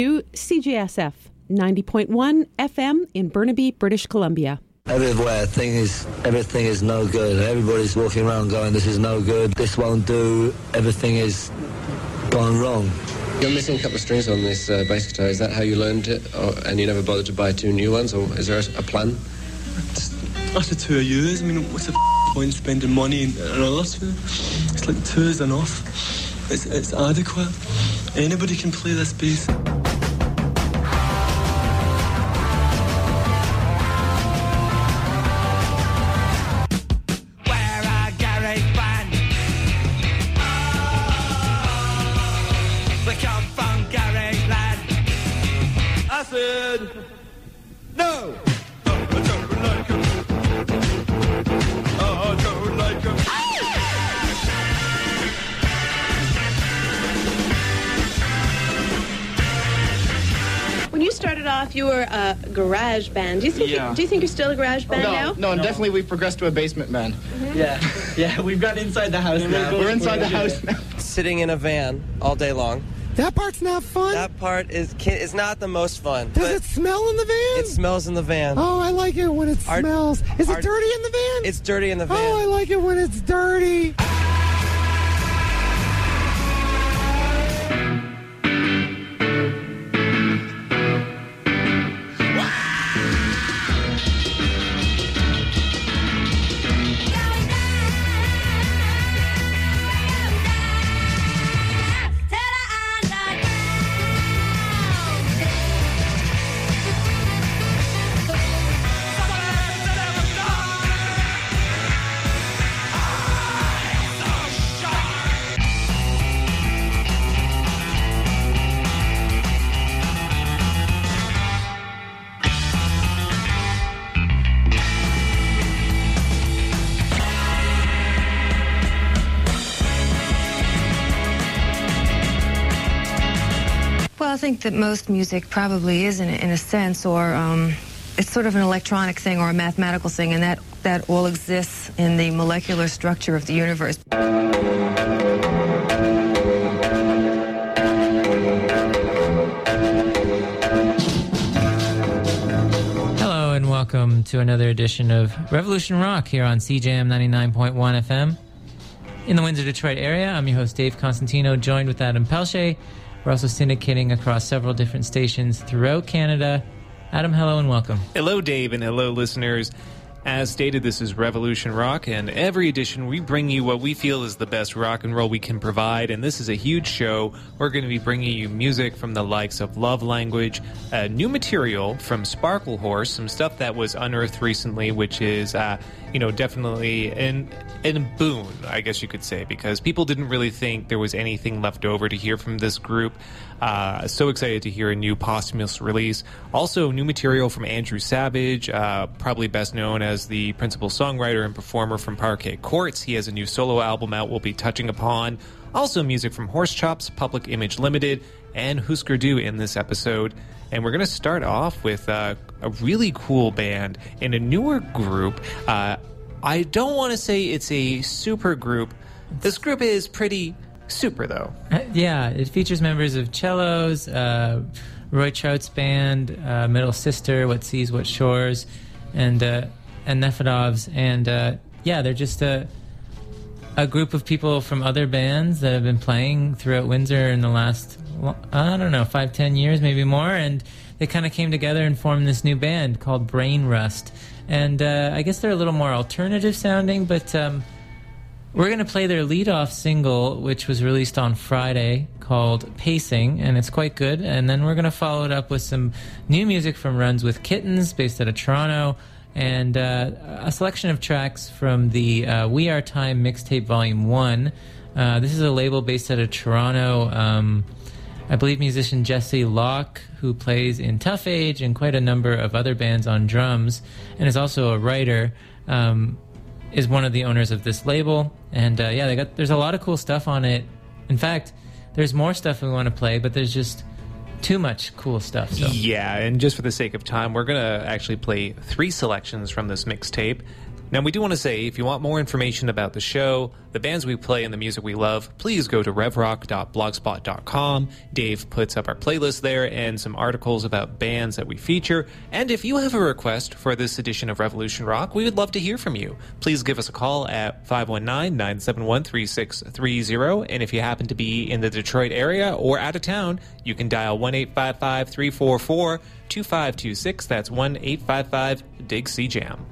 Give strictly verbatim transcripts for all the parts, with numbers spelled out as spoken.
To C J S F ninety point one F M in Burnaby, British Columbia. Everywhere, thing is, everything is no good. Everybody's walking around going, this is no good, this won't do, everything is gone wrong. You're missing a couple of strings on this uh, bass guitar. Is that how you learned it? Or, and you never bothered to buy two new ones? Or is there a, a plan? After two years, I mean, what's the f- point spending money and others for? It's like two is enough. It's, it's adequate. Anybody can play this bass. No! Oh, I don't like him. Oh, I don't like him. When you started off, you were a garage band. Do you think? Yeah. You, do you think you're still a garage band no, now? No, no, definitely we've progressed to a basement band. Mm-hmm. Yeah, yeah, we've got inside the house now. We're inside the house now. Sitting in a van all day long. That part's not fun. That part is is not the most fun. Does it smell in the van? It smells in the van. Oh, I like it when it our, smells. Is our, it dirty in the van? It's dirty in the van. Oh, I like it when it's dirty. Well, I think that most music probably is in a, in a sense, or um, it's sort of an electronic thing or a mathematical thing, and that, that all exists in the molecular structure of the universe. Hello, and welcome to another edition of Revolution Rock here on C J M ninety-nine point one F M. In the Windsor, Detroit area, I'm your host, Dave Constantino, joined with Adam Pelche. We're also syndicating across several different stations throughout Canada. Adam, hello and welcome. Hello, Dave, and hello, listeners. As stated, this is Revolution Rock, and every edition we bring you what we feel is the best rock and roll we can provide, and this is a huge show. We're going to be bringing you music from the likes of Love Language, uh, new material from Sparkle Horse, some stuff that was unearthed recently, which is, uh, you know, definitely an, an boon, I guess you could say, because people didn't really think there was anything left over to hear from this group. Uh, so excited to hear a new posthumous release. Also, new material from Andrew Savage, uh, probably best known as the principal songwriter and performer from Parquet Courts. He has a new solo album out we'll be touching upon. Also, music from Horse Chops, Public Image Limited, and Husker Du in this episode. And we're going to start off with uh, a really cool band in a newer group. Uh, I don't want to say it's a super group. This group is pretty super, though. Uh, yeah, it features members of Cellos, uh, Roy Trout's band, uh, Middle Sister, What Seas, What Shores, and uh, and Nefedovs. And uh, yeah, they're just a, a group of people from other bands that have been playing throughout Windsor in the last, I don't know, five, ten years, maybe more. And they kind of came together and formed this new band called Brain Rust. And uh, I guess they're a little more alternative sounding, but um, we're going to play their lead-off single, which was released on Friday, called Pacing, and it's quite good. And then we're going to follow it up with some new music from Runs with Kittens, based out of Toronto, and uh, a selection of tracks from the uh, We Are Time mixtape Volume one. Uh, this is a label based out of Toronto. Um, I believe musician Jesse Locke, who plays in Tough Age and quite a number of other bands on drums, and is also a writer, um, is one of the owners of this label. And uh, yeah, they got there's a lot of cool stuff on it. In fact, there's more stuff we want to play, but there's just too much cool stuff. So. Yeah, and just for the sake of time, we're going to actually play three selections from this mixtape. Now, we do want to say, if you want more information about the show, the bands we play, and the music we love, please go to rev rock dot blogspot dot com. Dave puts up our playlist there and some articles about bands that we feature. And if you have a request for this edition of Revolution Rock, we would love to hear from you. Please give us a call at five one nine, nine seven one, three six three zero. And if you happen to be in the Detroit area or out of town, you can dial one eight five five, three four four, two five two six. That's one eight five five, D I G C Jam.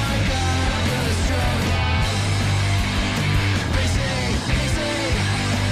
They say, they say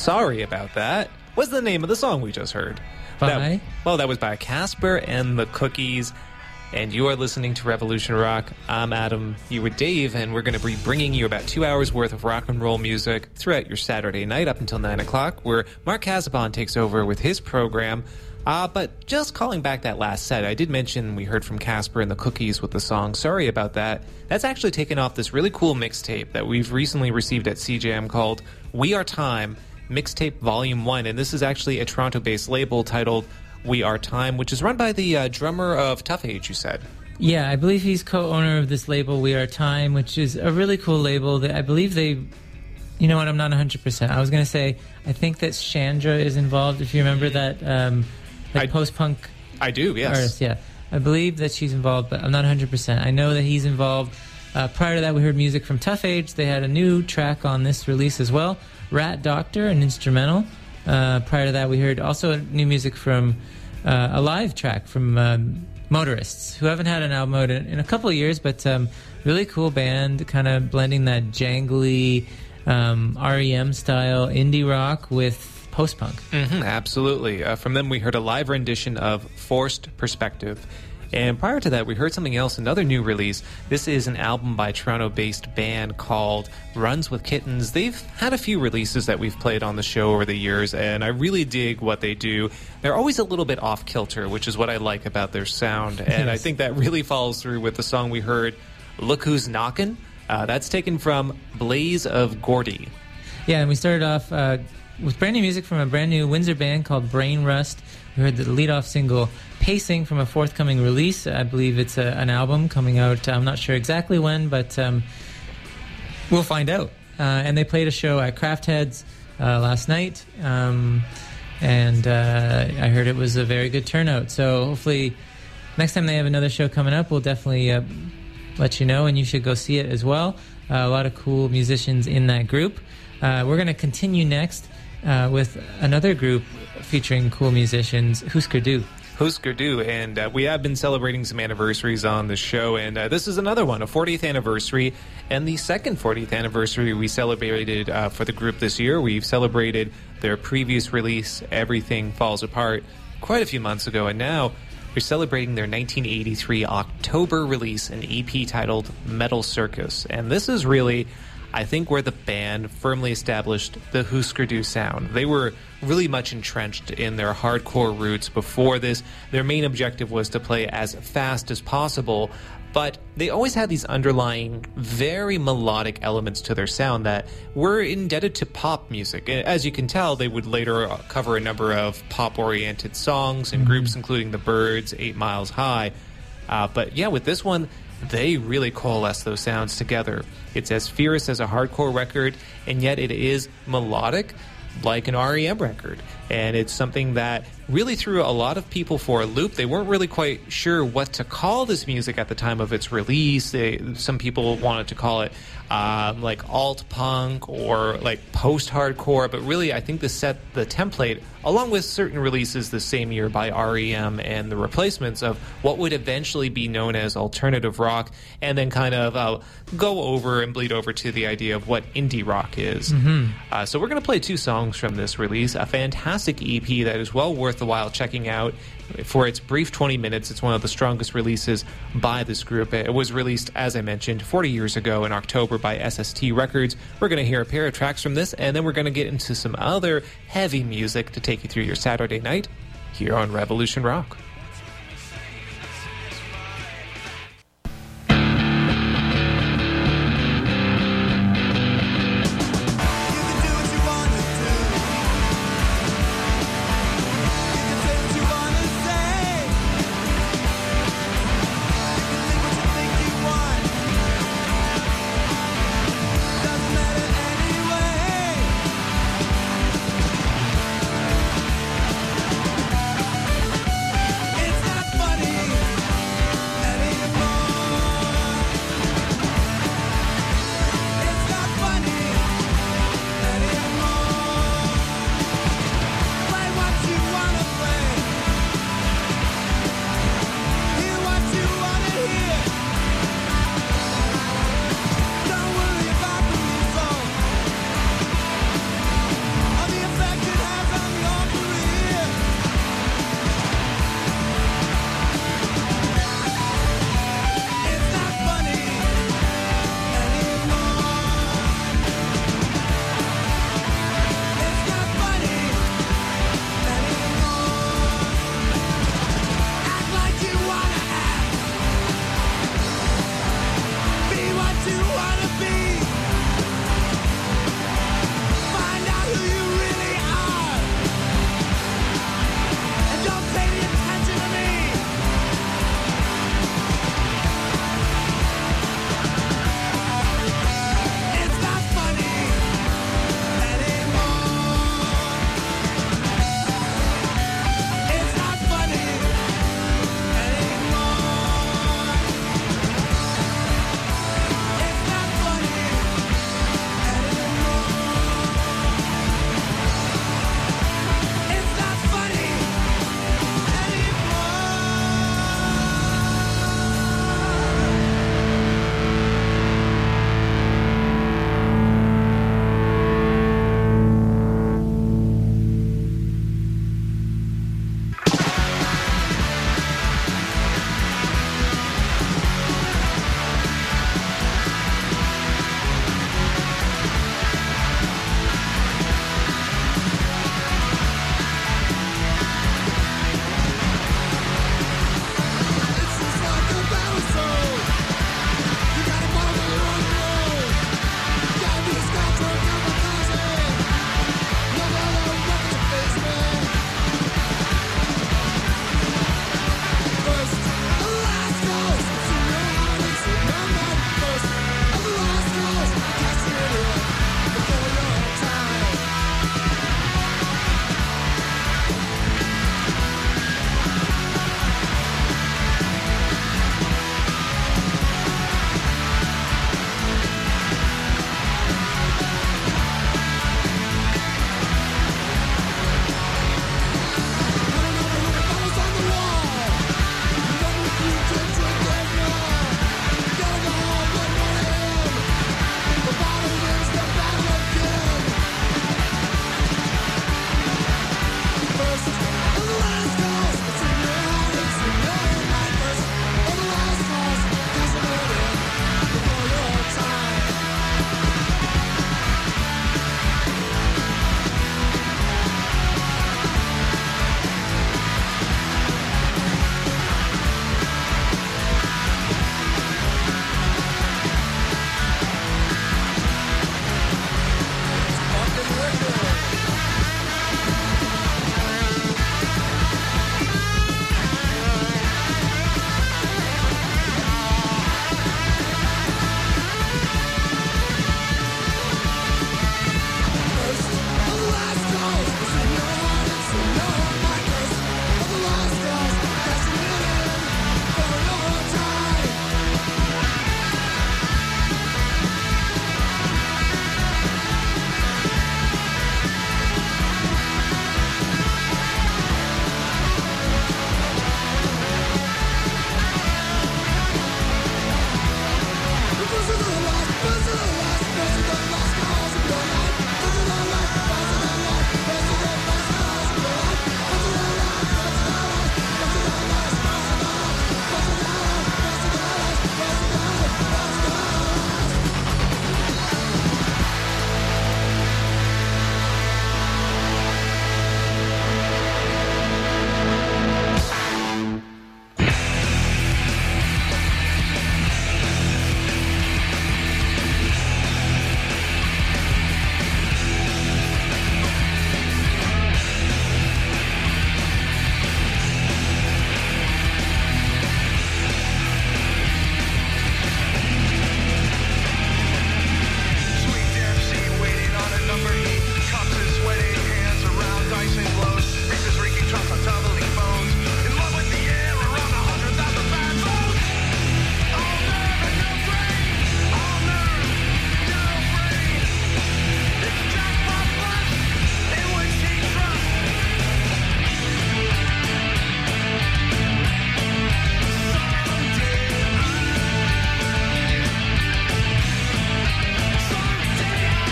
Sorry About That was the name of the song we just heard. By? That, well, that was by Casper and the Cookies. And you are listening to Revolution Rock. I'm Adam, you with Dave, and we're going to be bringing you about two hours worth of rock and roll music throughout your Saturday night up until nine o'clock, where Mark Casabon takes over with his program. Uh, but just calling back that last set, I did mention we heard from Casper and the Cookies with the song Sorry About That. That's actually taken off this really cool mixtape that we've recently received at C J M called We Are Time Mixtape Volume one. And this is actually a Toronto-based label titled We Are Time, which is run by the uh, drummer of Tough Age, you said. Yeah, I believe he's co-owner of this label, We Are Time, which is a really cool label. That I believe they... You know what, I'm not one hundred percent. I was going to say, I think that Chandra is involved, if you remember that... Um, Like post-punk I do, yes. artist, yeah. I believe that she's involved, but I'm not one hundred percent. I know that he's involved. Uh, prior to that, we heard music from Tough Age. They had a new track on this release as well, Rat Doctor, an instrumental. Uh, prior to that, we heard also new music from uh, a live track from um, Motorists, who haven't had an album out in, in a couple of years, but um, really cool band, kind of blending that jangly um, R E M style indie rock with post-punk. Mm-hmm, absolutely. Uh, from them, we heard a live rendition of Forced Perspective. And prior to that, we heard something else, another new release. This is an album by a Toronto-based band called Runs with Kittens. They've had a few releases that we've played on the show over the years, and I really dig what they do. They're always a little bit off-kilter, which is what I like about their sound. And yes. I think that really follows through with the song we heard, Look Who's Knockin'. Uh, that's taken from Blaze of Gordy. Yeah, and we started off... Uh, with brand new music from a brand new Windsor band called Brain Rust. We heard the lead-off single Pacing from a forthcoming release. I believe it's a, an album coming out. I'm not sure exactly when, but um, we'll find out. Uh, and they played a show at Craft Heads uh, last night, um, and uh, I heard it was a very good turnout. So hopefully next time they have another show coming up, we'll definitely uh, let you know, and you should go see it as well. Uh, a lot of cool musicians in that group. Uh, we're going to continue next Uh, with another group featuring cool musicians, Husker Du. Husker Du, and uh, we have been celebrating some anniversaries on the show, and uh, this is another one, a fortieth anniversary, and the second fortieth anniversary we celebrated uh, for the group this year. We've celebrated their previous release, Everything Falls Apart, quite a few months ago, and now we're celebrating their nineteen eighty-three October release, an E P titled Metal Circus, and this is really... I think where the band firmly established the Husker Du sound. They were really much entrenched in their hardcore roots before this. Their main objective was to play as fast as possible, but they always had these underlying, very melodic elements to their sound that were indebted to pop music. As you can tell, they would later cover a number of pop-oriented songs and mm-hmm. groups including The Byrds, Eight Miles High. Uh, but yeah, with this one, they really coalesce those sounds together. It's as fierce as a hardcore record, and yet it is melodic like an R E M record. And it's something that really threw a lot of people for a loop. They weren't really quite sure what to call this music at the time of its release. They, some people wanted to call it um, like alt-punk or like post-hardcore, but really I think this set the template, along with certain releases the same year by R E M and the replacements, of what would eventually be known as alternative rock, and then kind of uh, go over and bleed over to the idea of what indie rock is. Mm-hmm. Uh, so we're going to play two songs from this release, a fantastic E P that is well worth the while checking out. For its brief twenty minutes, it's one of the strongest releases by this group. It was released, as I mentioned, forty years ago in October by S S T Records. We're going to hear a pair of tracks from this, and then we're going to get into some other heavy music to take you through your Saturday night here on Revolution Rock.